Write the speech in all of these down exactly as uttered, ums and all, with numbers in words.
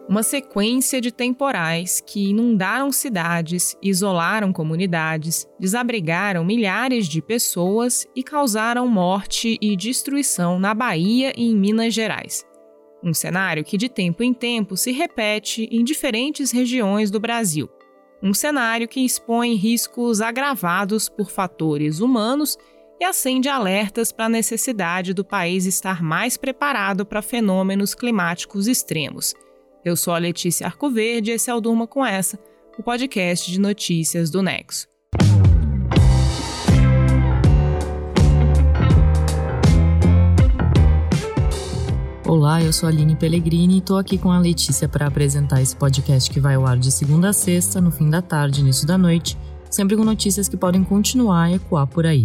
Uma sequência de temporais que inundaram cidades, isolaram comunidades, desabrigaram milhares de pessoas e causaram morte e destruição na Bahia e em Minas Gerais. Um cenário que de tempo em tempo se repete em diferentes regiões do Brasil. Um cenário que expõe riscos agravados por fatores humanos e acende alertas para a necessidade do país estar mais preparado para fenômenos climáticos extremos. Eu sou a Letícia Arcoverde e esse é o Durma Com Essa, o podcast de notícias do Nexo. Olá, eu sou a Aline Pellegrini e estou aqui com a Letícia para apresentar esse podcast que vai ao ar de segunda a sexta, no fim da tarde, início da noite, sempre com notícias que podem continuar a ecoar por aí.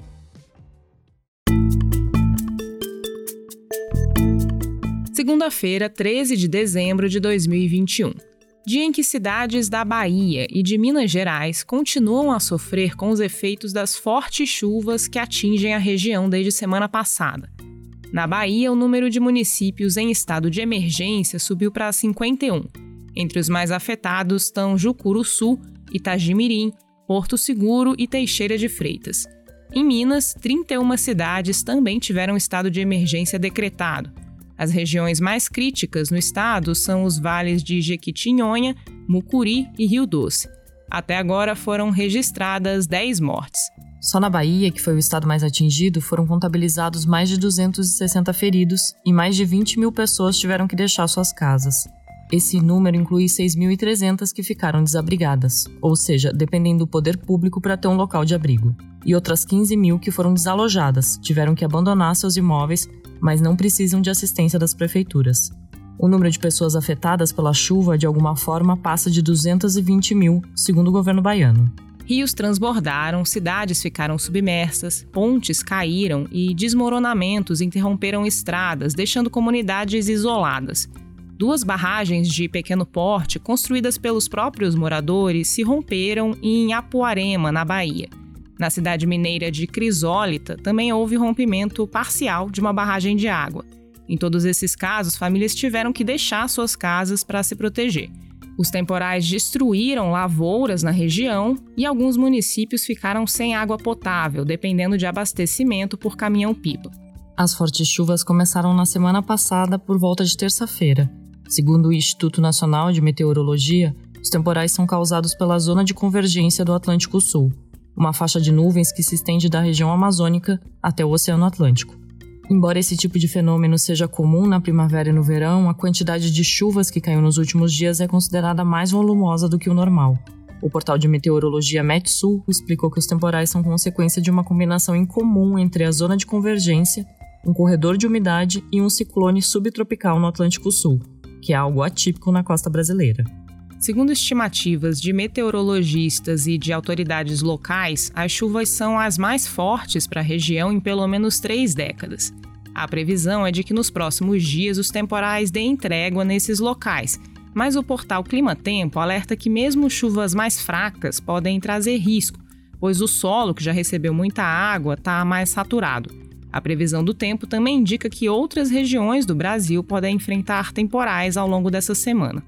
Segunda-feira, treze de dezembro de dois mil e vinte e um. Dia em que cidades da Bahia e de Minas Gerais continuam a sofrer com os efeitos das fortes chuvas que atingem a região desde semana passada. Na Bahia, o número de municípios em estado de emergência subiu para cinquenta e um. Entre os mais afetados estão Jucuruçu, Itagimirim, Porto Seguro e Teixeira de Freitas. Em Minas, trinta e uma cidades também tiveram estado de emergência decretado. As regiões mais críticas no estado são os vales de Jequitinhonha, Mucuri e Rio Doce. Até agora foram registradas dez mortes. Só na Bahia, que foi o estado mais atingido, foram contabilizados mais de duzentos e sessenta feridos e mais de vinte mil pessoas tiveram que deixar suas casas. Esse número inclui seis mil e trezentas que ficaram desabrigadas, ou seja, dependem do poder público para ter um local de abrigo. E outras quinze mil que foram desalojadas, tiveram que abandonar seus imóveis, mas não precisam de assistência das prefeituras. O número de pessoas afetadas pela chuva, de alguma forma, passa de duzentos e vinte mil, segundo o governo baiano. Rios transbordaram, cidades ficaram submersas, pontes caíram e desmoronamentos interromperam estradas, deixando comunidades isoladas. Duas barragens de pequeno porte, construídas pelos próprios moradores, se romperam em Apuarema, na Bahia. Na cidade mineira de Crisólita, também houve rompimento parcial de uma barragem de água. Em todos esses casos, famílias tiveram que deixar suas casas para se proteger. Os temporais destruíram lavouras na região e alguns municípios ficaram sem água potável, dependendo de abastecimento por caminhão-pipa. As fortes chuvas começaram na semana passada por volta de terça-feira. Segundo o Instituto Nacional de Meteorologia, os temporais são causados pela zona de convergência do Atlântico Sul, uma faixa de nuvens que se estende da região amazônica até o Oceano Atlântico. Embora esse tipo de fenômeno seja comum na primavera e no verão, a quantidade de chuvas que caiu nos últimos dias é considerada mais volumosa do que o normal. O portal de meteorologia Metsul explicou que os temporais são consequência de uma combinação incomum entre a zona de convergência, um corredor de umidade e um ciclone subtropical no Atlântico Sul, que é algo atípico na costa brasileira. Segundo estimativas de meteorologistas e de autoridades locais, as chuvas são as mais fortes para a região em pelo menos três décadas. A previsão é de que nos próximos dias os temporais deem trégua nesses locais, mas o portal Clima Tempo alerta que mesmo chuvas mais fracas podem trazer risco, pois o solo, que já recebeu muita água, está mais saturado. A previsão do tempo também indica que outras regiões do Brasil podem enfrentar temporais ao longo dessa semana.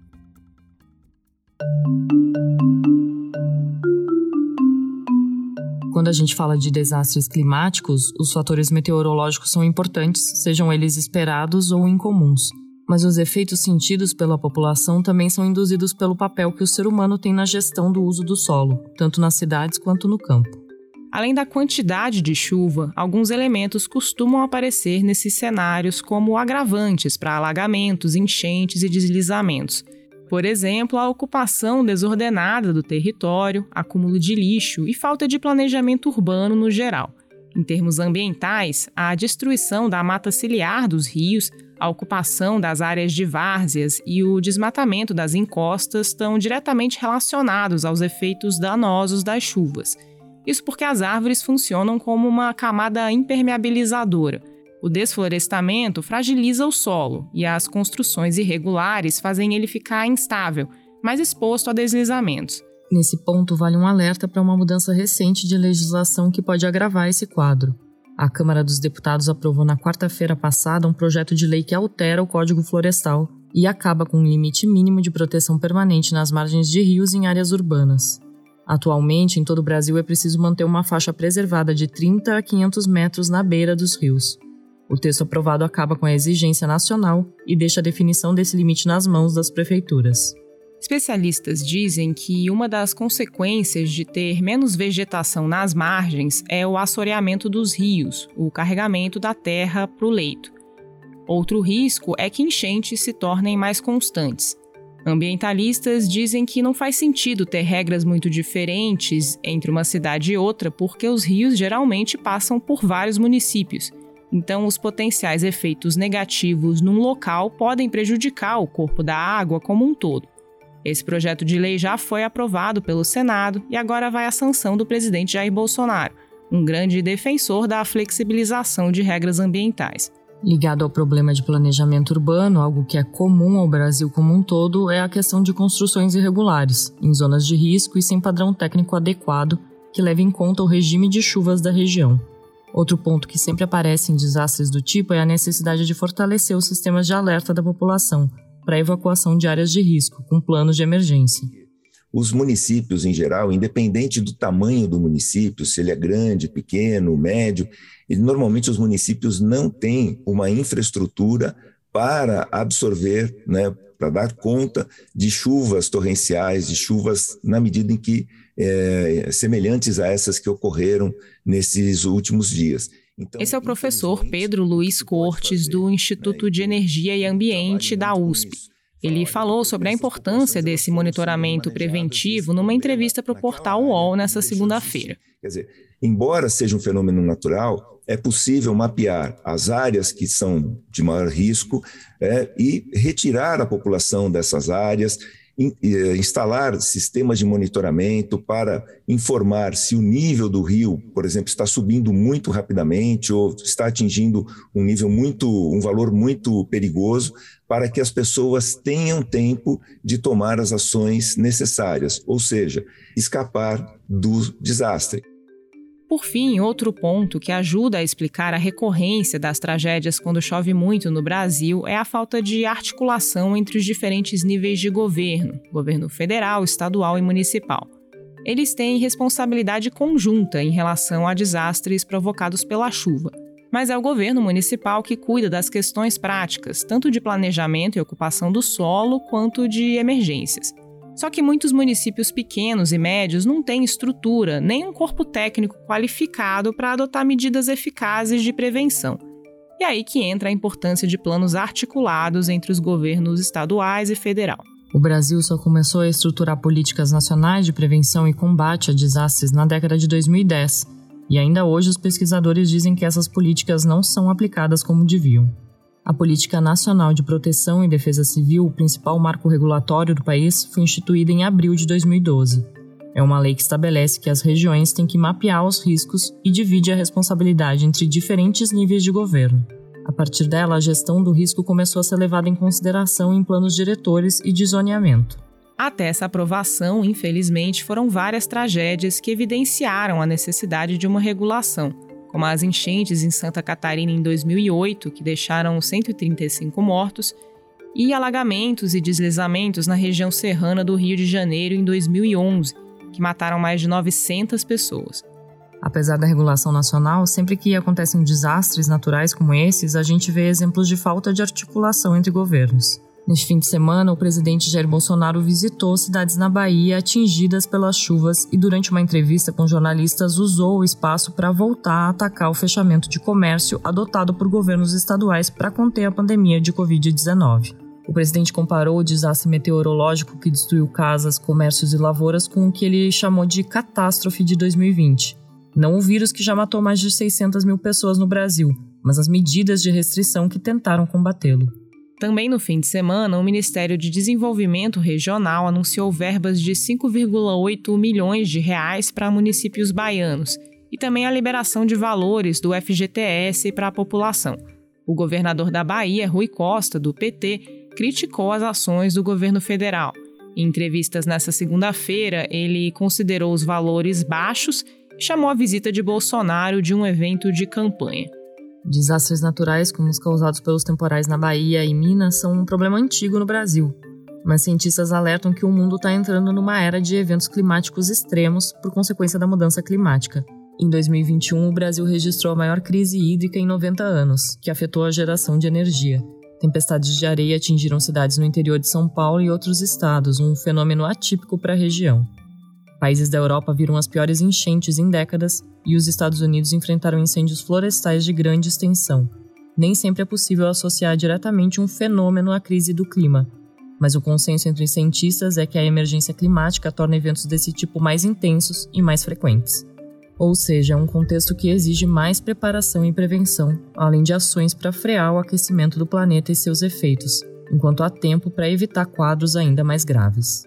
Quando a gente fala de desastres climáticos, os fatores meteorológicos são importantes, sejam eles esperados ou incomuns. Mas os efeitos sentidos pela população também são induzidos pelo papel que o ser humano tem na gestão do uso do solo, tanto nas cidades quanto no campo. Além da quantidade de chuva, alguns elementos costumam aparecer nesses cenários como agravantes para alagamentos, enchentes e deslizamentos. Por exemplo, a ocupação desordenada do território, acúmulo de lixo e falta de planejamento urbano no geral. Em termos ambientais, a destruição da mata ciliar dos rios, a ocupação das áreas de várzeas e o desmatamento das encostas estão diretamente relacionados aos efeitos danosos das chuvas. Isso porque as árvores funcionam como uma camada impermeabilizadora. O desflorestamento fragiliza o solo e as construções irregulares fazem ele ficar instável, mais exposto a deslizamentos. Nesse ponto, vale um alerta para uma mudança recente de legislação que pode agravar esse quadro. A Câmara dos Deputados aprovou na quarta-feira passada um projeto de lei que altera o Código Florestal e acaba com um limite mínimo de proteção permanente nas margens de rios em áreas urbanas. Atualmente, em todo o Brasil, é preciso manter uma faixa preservada de trinta a quinhentos metros na beira dos rios. O texto aprovado acaba com a exigência nacional e deixa a definição desse limite nas mãos das prefeituras. Especialistas dizem que uma das consequências de ter menos vegetação nas margens é o assoreamento dos rios, o carregamento da terra para o leito. Outro risco é que enchentes se tornem mais constantes. Ambientalistas dizem que não faz sentido ter regras muito diferentes entre uma cidade e outra, porque os rios geralmente passam por vários municípios. Então, os potenciais efeitos negativos num local podem prejudicar o corpo da água como um todo. Esse projeto de lei já foi aprovado pelo Senado e agora vai à sanção do presidente Jair Bolsonaro, um grande defensor da flexibilização de regras ambientais. Ligado ao problema de planejamento urbano, algo que é comum ao Brasil como um todo é a questão de construções irregulares, em zonas de risco e sem padrão técnico adequado, que leva em conta o regime de chuvas da região. Outro ponto que sempre aparece em desastres do tipo é a necessidade de fortalecer os sistemas de alerta da população para a evacuação de áreas de risco, com planos de emergência. Os municípios, em geral, independente do tamanho do município, se ele é grande, pequeno, médio, e normalmente os municípios não têm uma infraestrutura para absorver, né, para dar conta de chuvas torrenciais, de chuvas na medida em que é, semelhantes a essas que ocorreram nesses últimos dias. Então, esse é o professor Pedro Luiz Cortes, do Instituto de Energia e Ambiente da U S P. Ele falou sobre a importância desse monitoramento preventivo numa entrevista para o portal U O L nesta segunda-feira. Quer dizer, embora seja um fenômeno natural, é possível mapear as áreas que são de maior risco é, e retirar a população dessas áreas, in, instalar sistemas de monitoramento para informar se o nível do rio, por exemplo, está subindo muito rapidamente ou está atingindo um nível muito, um valor muito perigoso, para que as pessoas tenham tempo de tomar as ações necessárias, ou seja, escapar do desastre. Por fim, outro ponto que ajuda a explicar a recorrência das tragédias quando chove muito no Brasil é a falta de articulação entre os diferentes níveis de governo, governo federal, estadual e municipal. Eles têm responsabilidade conjunta em relação a desastres provocados pela chuva, mas é o governo municipal que cuida das questões práticas, tanto de planejamento e ocupação do solo, quanto de emergências. Só que muitos municípios pequenos e médios não têm estrutura, nem um corpo técnico qualificado para adotar medidas eficazes de prevenção. E aí que entra a importância de planos articulados entre os governos estaduais e federal. O Brasil só começou a estruturar políticas nacionais de prevenção e combate a desastres na década de dois mil e dez, e ainda hoje os pesquisadores dizem que essas políticas não são aplicadas como deviam. A Política Nacional de Proteção e Defesa Civil, o principal marco regulatório do país, foi instituída em abril de dois mil e doze. É uma lei que estabelece que as regiões têm que mapear os riscos e divide a responsabilidade entre diferentes níveis de governo. A partir dela, a gestão do risco começou a ser levada em consideração em planos diretores e de zoneamento. Até essa aprovação, infelizmente, foram várias tragédias que evidenciaram a necessidade de uma regulação, como as enchentes em Santa Catarina em dois mil e oito, que deixaram cento e trinta e cinco mortos, e alagamentos e deslizamentos na região serrana do Rio de Janeiro em dois mil e onze, que mataram mais de novecentas pessoas. Apesar da regulação nacional, sempre que acontecem desastres naturais como esses, a gente vê exemplos de falta de articulação entre governos. Neste fim de semana, o presidente Jair Bolsonaro visitou cidades na Bahia atingidas pelas chuvas e, durante uma entrevista com jornalistas, usou o espaço para voltar a atacar o fechamento de comércio adotado por governos estaduais para conter a pandemia de covid dezenove. O presidente comparou o desastre meteorológico que destruiu casas, comércios e lavouras com o que ele chamou de catástrofe de dois mil e vinte. Não o vírus que já matou mais de seiscentas mil pessoas no Brasil, mas as medidas de restrição que tentaram combatê-lo. Também no fim de semana, o Ministério de Desenvolvimento Regional anunciou verbas de cinco vírgula oito milhões de reais para municípios baianos e também a liberação de valores do F G T S para a população. O governador da Bahia, Rui Costa, do P T, criticou as ações do governo federal. Em entrevistas nesta segunda-feira, ele considerou os valores baixos e chamou a visita de Bolsonaro de um evento de campanha. Desastres naturais, como os causados pelos temporais na Bahia e Minas, são um problema antigo no Brasil. Mas cientistas alertam que o mundo está entrando numa era de eventos climáticos extremos por consequência da mudança climática. Em dois mil e vinte e um, o Brasil registrou a maior crise hídrica em noventa anos, que afetou a geração de energia. Tempestades de areia atingiram cidades no interior de São Paulo e outros estados, um fenômeno atípico para a região. Países da Europa viram as piores enchentes em décadas e os Estados Unidos enfrentaram incêndios florestais de grande extensão. Nem sempre é possível associar diretamente um fenômeno à crise do clima, mas o consenso entre cientistas é que a emergência climática torna eventos desse tipo mais intensos e mais frequentes. Ou seja, é um contexto que exige mais preparação e prevenção, além de ações para frear o aquecimento do planeta e seus efeitos, enquanto há tempo para evitar quadros ainda mais graves.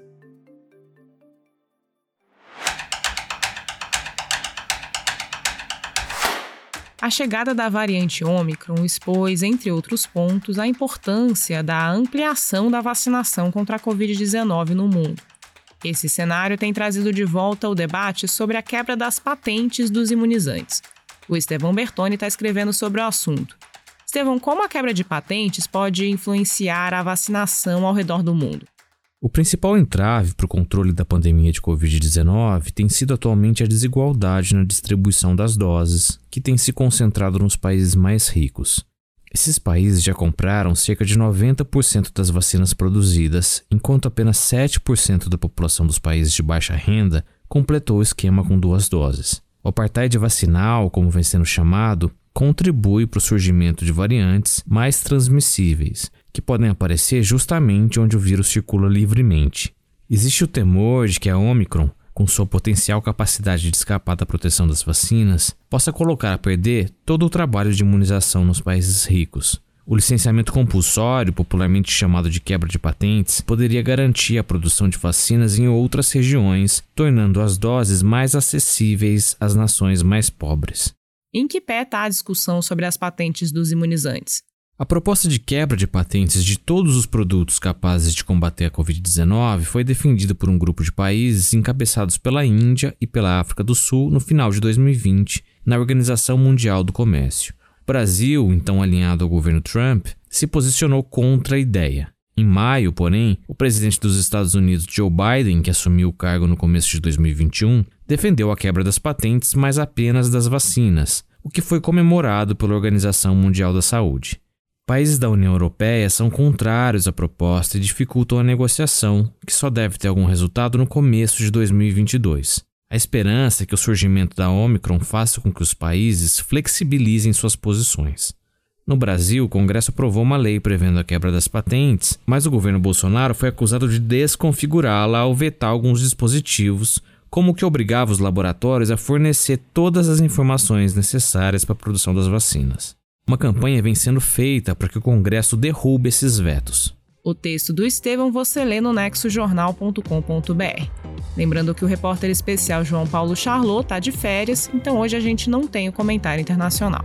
A chegada da variante Ômicron expôs, entre outros pontos, a importância da ampliação da vacinação contra a covid dezenove no mundo. Esse cenário tem trazido de volta o debate sobre a quebra das patentes dos imunizantes. O Estevão Bertoni está escrevendo sobre o assunto. Estevão, como a quebra de patentes pode influenciar a vacinação ao redor do mundo? O principal entrave para o controle da pandemia de covid dezenove tem sido atualmente a desigualdade na distribuição das doses, que tem se concentrado nos países mais ricos. Esses países já compraram cerca de noventa por cento das vacinas produzidas, enquanto apenas sete por cento da população dos países de baixa renda completou o esquema com duas doses. O apartheid vacinal, como vem sendo chamado, contribui para o surgimento de variantes mais transmissíveis, que podem aparecer justamente onde o vírus circula livremente. Existe o temor de que a Ômicron, com sua potencial capacidade de escapar da proteção das vacinas, possa colocar a perder todo o trabalho de imunização nos países ricos. O licenciamento compulsório, popularmente chamado de quebra de patentes, poderia garantir a produção de vacinas em outras regiões, tornando as doses mais acessíveis às nações mais pobres. Em que pé está a discussão sobre as patentes dos imunizantes? A proposta de quebra de patentes de todos os produtos capazes de combater a covid dezenove foi defendida por um grupo de países encabeçados pela Índia e pela África do Sul no final de dois mil e vinte, na Organização Mundial do Comércio. O Brasil, então alinhado ao governo Trump, se posicionou contra a ideia. Em maio, porém, o presidente dos Estados Unidos, Joe Biden, que assumiu o cargo no começo de dois mil e vinte e um, defendeu a quebra das patentes, mas apenas das vacinas, o que foi comemorado pela Organização Mundial da Saúde. Países da União Europeia são contrários à proposta e dificultam a negociação, que só deve ter algum resultado no começo de dois mil e vinte e dois. A esperança é que o surgimento da Ômicron faça com que os países flexibilizem suas posições. No Brasil, o Congresso aprovou uma lei prevendo a quebra das patentes, mas o governo Bolsonaro foi acusado de desconfigurá-la ao vetar alguns dispositivos, como o que obrigava os laboratórios a fornecer todas as informações necessárias para a produção das vacinas. Uma campanha vem sendo feita para que o Congresso derrube esses vetos. O texto do Estevão você lê no nexo jornal ponto com ponto b r. Lembrando que o repórter especial João Paulo Charlot está de férias, então hoje a gente não tem o comentário internacional.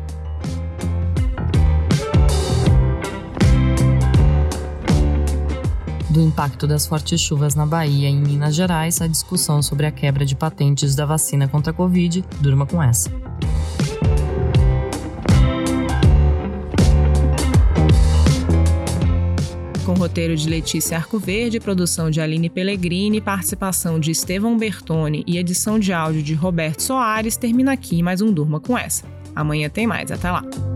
Do impacto das fortes chuvas na Bahia e em Minas Gerais, a discussão sobre a quebra de patentes da vacina contra a Covid durma com essa. Com roteiro de Letícia Arcoverde, produção de Aline Pellegrini, participação de Estevão Bertoni e edição de áudio de Roberto Soares, termina aqui mais um Durma com Essa. Amanhã tem mais, até lá!